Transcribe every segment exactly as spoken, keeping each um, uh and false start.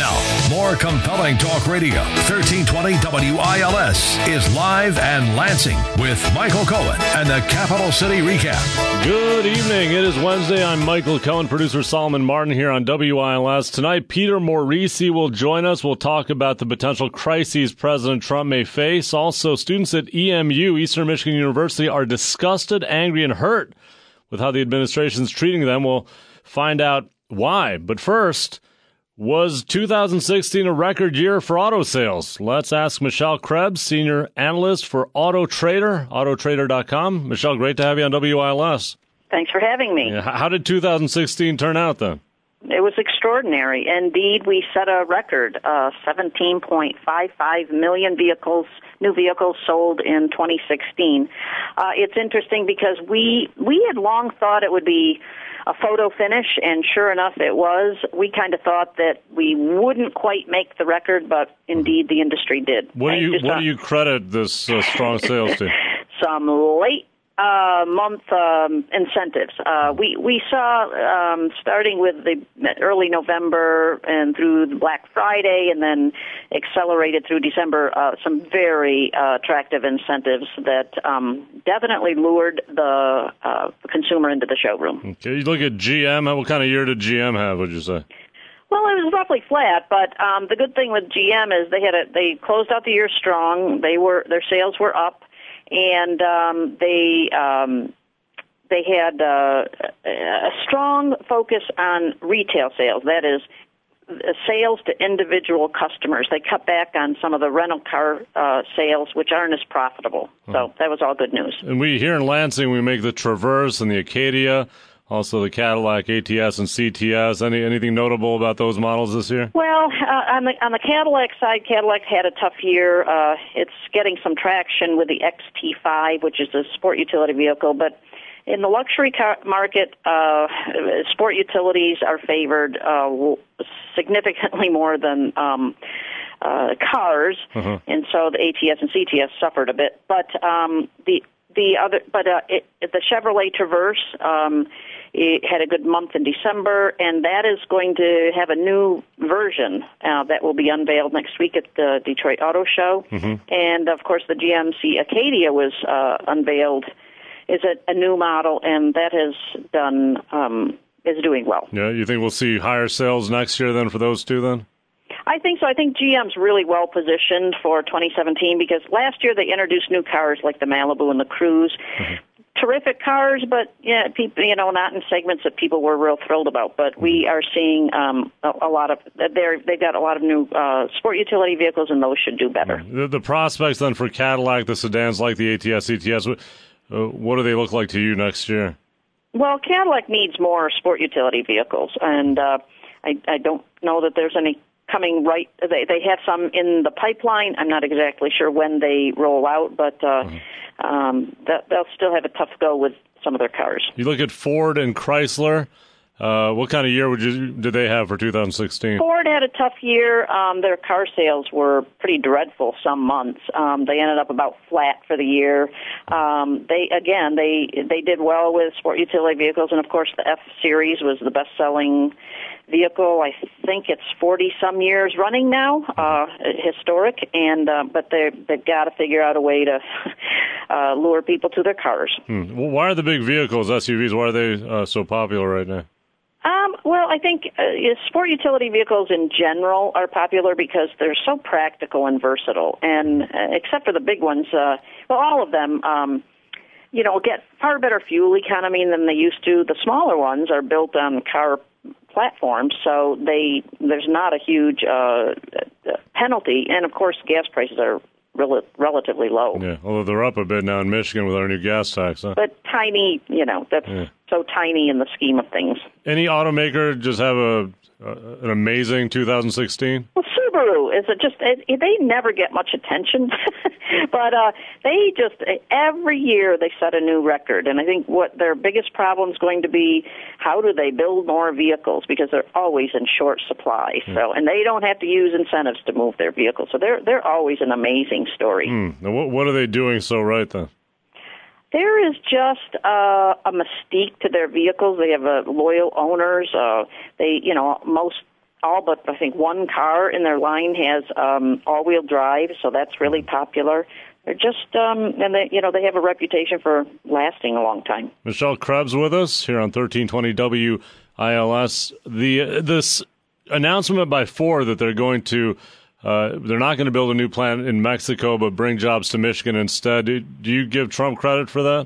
Now, more compelling talk radio. thirteen twenty W I L S is live and Lansing with Michael Cohen and the Capital City Recap. Good evening. It is Wednesday. I'm Michael Cohen, producer Solomon Martin here on W I L S. Tonight, Peter Morisi will join us. We'll talk about the potential crises President Trump may face. Also, students at E M U, Eastern Michigan University, are disgusted, angry, and hurt with how the administration is treating them. We'll find out why. But first, was two thousand sixteen a record year for auto sales? Let's ask Michelle Krebs, senior analyst for Auto Trader, auto trader dot com. Michelle, great to have you on W I L S. Thanks for having me. Yeah, how did two thousand sixteen turn out then? It was extraordinary. Indeed, we set a record, uh, seventeen point five five million vehicles, new vehicles sold in twenty sixteen. Uh, it's interesting because we we had long thought it would be a photo finish, and sure enough it was. We kind of thought that we wouldn't quite make the record, but indeed the industry did. What do you what do you credit this uh, strong sales to? Some late uh, month um, incentives. Uh, we we saw um, starting with the early November and through the Black Friday, and then accelerated through December. Uh, some very uh, attractive incentives that um, definitely lured the uh, consumer into the showroom. Okay, you look at G M. What kind of year did G M have? Would you say? Well, it was roughly flat, but um, the good thing with G M is they had a, they closed out the year strong. They were their sales were up. And um, they um, they had uh, a strong focus on retail sales. That is, sales to individual customers. They cut back on some of the rental car uh, sales, which aren't as profitable. So that was all good news. And we here in Lansing, we make the Traverse and the Acadia, also the Cadillac A T S and C T S. Any anything notable about those models this year? Well, uh, on the on the Cadillac side, Cadillac had a tough year. Uh, it's getting some traction with the X T five, which is a sport utility vehicle. But in the luxury car market, uh, sport utilities are favored uh, significantly more than um, uh, cars, uh-huh. And so the A T S and C T S suffered a bit. But um, the the other, but uh, it, the Chevrolet Traverse. Um, It had a good month in December, and that is going to have a new version uh, that will be unveiled next week at the Detroit Auto Show. Mm-hmm. And, of course, the G M C Acadia was uh, unveiled, is a, a new model, and that has done um, is doing well. Yeah, you think we'll see higher sales next year then for those two then? I think so. I think G M's really well positioned for twenty seventeen because last year they introduced new cars like the Malibu and the Cruze. Mm-hmm. Terrific cars, but yeah, people, you know, not in segments that people were real thrilled about. But we are seeing um, a, a lot of they're they've got a lot of new uh, sport utility vehicles, and those should do better. The, the prospects then for Cadillac, the sedans like the A T S, C T S, uh, what do they look like to you next year? Well, Cadillac needs more sport utility vehicles, and uh, I, I don't know that there's any coming right. They they have some in the pipeline. I'm not exactly sure when they roll out, but. Uh, mm-hmm. Um, that, they'll still have a tough go with some of their cars. You look at Ford and Chrysler. Uh, what kind of year would you did they have for two thousand sixteen? Ford had a tough year. Um, their car sales were pretty dreadful some months. Um, they ended up about flat for the year. Um, they again they they did well with sport utility vehicles, and of course the F Series was the best selling vehicle. I think it's forty some years running now, uh, historic, and uh, but they they've got to figure out a way to uh, lure people to their cars. Hmm. Well, why are the big vehicles, S U Vs, why are they uh, so popular right now? Um, well, I think uh, sport utility vehicles in general are popular because they're so practical and versatile, and uh, except for the big ones, uh, well, all of them. Um, you know, get far better fuel economy than they used to. The smaller ones are built on car platforms, so they there's not a huge uh, penalty. And, of course, gas prices are rel- relatively low. Yeah, although they're up a bit now in Michigan with our new gas tax. Huh? But tiny, you know, that's yeah. so tiny in the scheme of things. Any automaker just have a uh, an amazing two thousand sixteen? Well, Subaru is a just it, they never get much attention, but uh, they just every year they set a new record. And I think what their biggest problem is going to be how do they build more vehicles because they're always in short supply. Mm. So and they don't have to use incentives to move their vehicles. So they're they're always an amazing story. Mm. Now what what are they doing so right then? There is just uh, a mystique to their vehicles. They have uh, loyal owners. Uh, they, you know, most all but I think one car in their line has um, all-wheel drive, so that's really popular. They're just, um, and they, you know, they have a reputation for lasting a long time. Michelle Krebs with us here on thirteen twenty W I L S. The this announcement by Ford that they're going to, uh, they're not going to build a new plant in Mexico, but bring jobs to Michigan instead. Do, do you give Trump credit for that?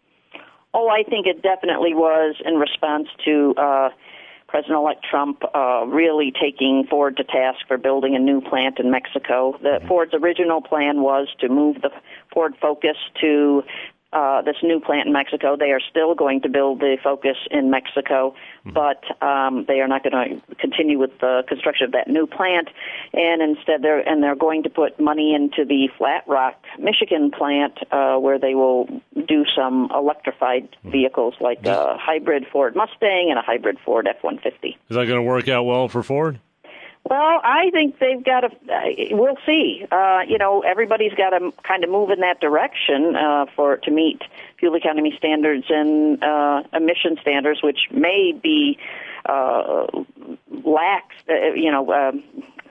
Oh, I think it definitely was in response to uh, President-elect Trump uh, really taking Ford to task for building a new plant in Mexico. The Ford's original plan was to move the Ford Focus to uh, this new plant in Mexico. They are still going to build the Focus in Mexico, but um, they are not going to continue with the construction of that new plant. And instead, they're and they're going to put money into the Flat Rock, Michigan plant, uh, where they will do some electrified vehicles like a hybrid Ford Mustang and a hybrid Ford F one fifty. Is that going to work out well for Ford? Well, I think they've got to, uh, we'll see. Uh, you know, everybody's got to kind of move in that direction uh, for to meet fuel economy standards and uh, emission standards, which may be uh, lax, uh, you know, um,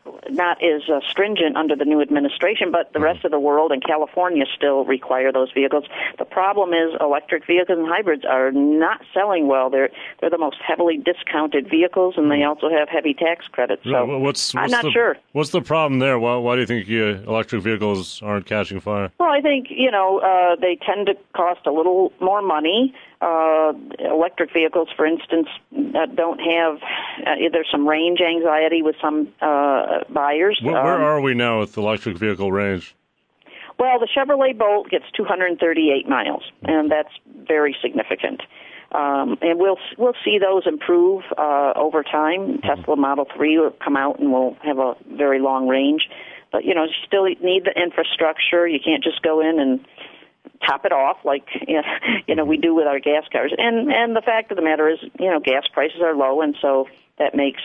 not as uh, stringent under the new administration, but the rest of the world and California still require those vehicles. The problem is electric vehicles and hybrids are not selling well. They're they're the most heavily discounted vehicles, and they also have heavy tax credits. So what's, what's I'm not the, sure. What's the problem there? Why, why do you think uh, electric vehicles aren't catching fire? Well, I think, you know, uh, they tend to cost a little more money. Uh, electric vehicles, for instance, uh, don't have, uh, there's some range anxiety with some uh, buyers. Where, where um, are we now with electric vehicle range? Well, the Chevrolet Bolt gets two hundred thirty-eight miles, and that's very significant. Um, and we'll we'll see those improve uh, over time. Mm-hmm. Tesla Model three will come out and will have a very long range. But, you know, you still need the infrastructure. You can't just go in and top it off like you know we do with our gas cars. And and the fact of the matter is, you know, gas prices are low, and so that makes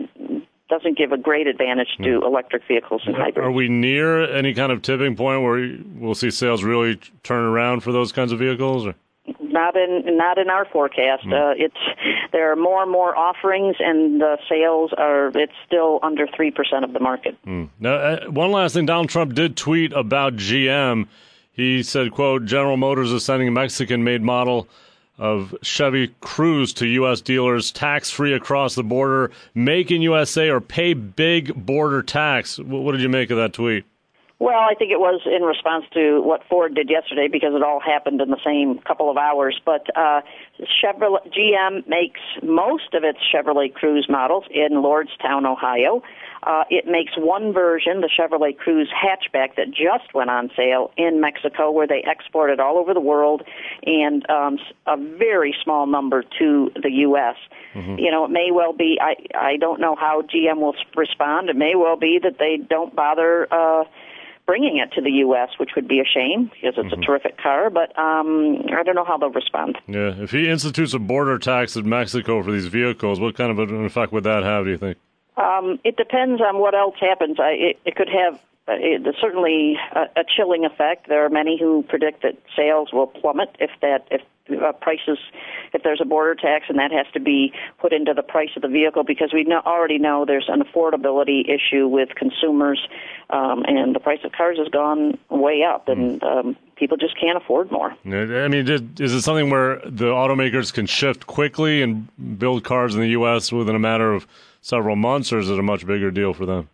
doesn't give a great advantage to electric vehicles and hybrids. Are we near any kind of tipping point where we'll see sales really turn around for those kinds of vehicles? Or? Not in not in our forecast. Mm. Uh, it's there are more and more offerings, and the sales are. It's still under three percent of the market. Mm. Now, uh, one last thing, Donald Trump did tweet about G M. He said, "quote General Motors is sending a Mexican-made model of Chevy Cruze to U S dealers, tax-free across the border, make in U S A or pay big border tax." What did you make of that tweet? Well, I think it was in response to what Ford did yesterday because it all happened in the same couple of hours. But uh, Chevrolet, G M makes most of its Chevrolet Cruze models in Lordstown, Ohio. Uh, it makes one version, the Chevrolet Cruze hatchback, that just went on sale in Mexico, where they export it all over the world, and um, a very small number to the U S Mm-hmm. You know, it may well be, I, I don't know how G M will respond. It may well be that they don't bother uh, bringing it to the U S, which would be a shame because it's mm-hmm. a terrific car, but um, I don't know how they'll respond. Yeah, if he institutes a border tax in Mexico for these vehicles, what kind of an effect would that have, do you think? Um, it depends on what else happens. I, it, it could have uh, it, certainly a, a chilling effect. There are many who predict that sales will plummet if that if uh, prices if there's a border tax, and that has to be put into the price of the vehicle because we know, already know there's an affordability issue with consumers, um, and the price of cars has gone way up, and um, people just can't afford more. I mean, is it something where the automakers can shift quickly and build cars in the U S within a matter of several months, or is it a much bigger deal for them?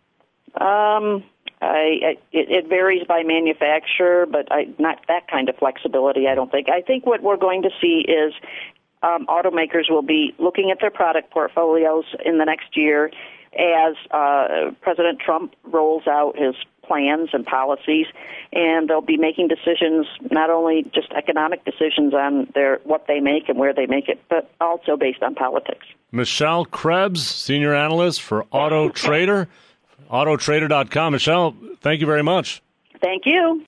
Um, I, I, it, it varies by manufacturer, but I, not that kind of flexibility, I don't think. I think what we're going to see is um, automakers will be looking at their product portfolios in the next year as uh, President Trump rolls out his plans and policies, and they'll be making decisions, not only just economic decisions on their what they make and where they make it, but also based on politics. Michelle Krebs, senior analyst for Auto Trader, auto trader dot com. Michelle, thank you very much. Thank you.